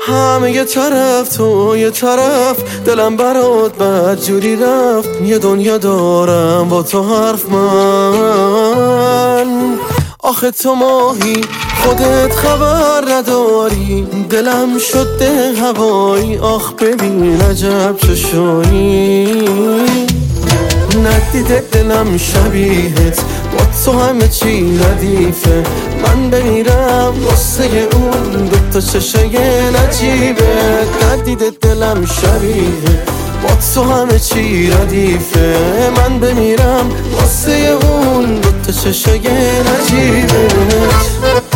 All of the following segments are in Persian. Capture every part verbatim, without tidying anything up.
همه یه طرف تو یه طرف، دلم برات بد جوری رفت. یه دنیا دارم با تو حرف من. آخه تو ماهی خودت خبر نداری، دلم شده هوایی. آخ ببین عجب چشایی، ندیده دلم شبیهت، با تو همه چی ردیفه. من بمیرم واسه اون دوتا چشای نجیبت. ندیده دلم شبیهت، با تو همه چی ردیفه. من بمیرم واسه اون دوتا چشای نجیبت.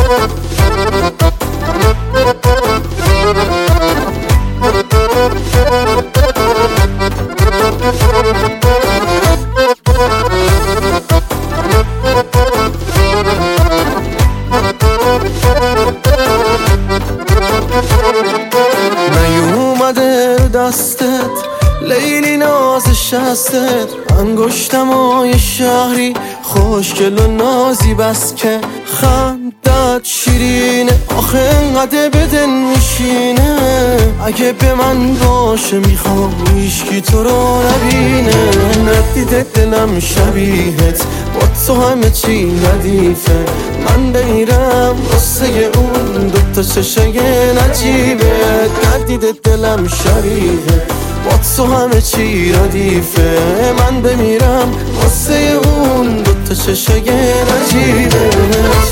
نیومده دستت لیلی ناز شستت، انگشتمای شهری خوشگل و نازی، بس که خندت شیرینه. آخه انقدر بدن میشینه، اگه به من باشه میخوام هیچکی تو رو نبینه. ندیده دلم شبیهت، با تو همه چی ردیفه. من بمیرم واسه اون دوتا چشای نجیبت. ندیده دلم شبیهت، با تو همه چی ردیفه. من بمیرم واسه اون دوتا چشای نجیبت.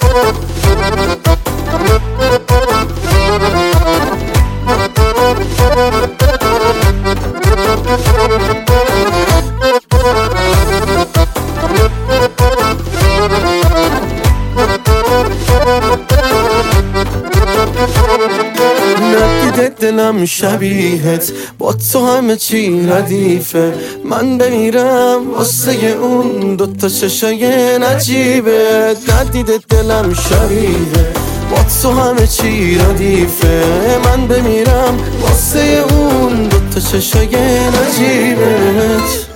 ندیده دلم شبیهت، با تو همه چی ردیفه. من بمیرم واسه اون دوتا چشای نجیبت. ندیده دلم شبیهت، با تو همه چی ردیفه. من بمیرم واسه اون دوتا چشای نجیبت.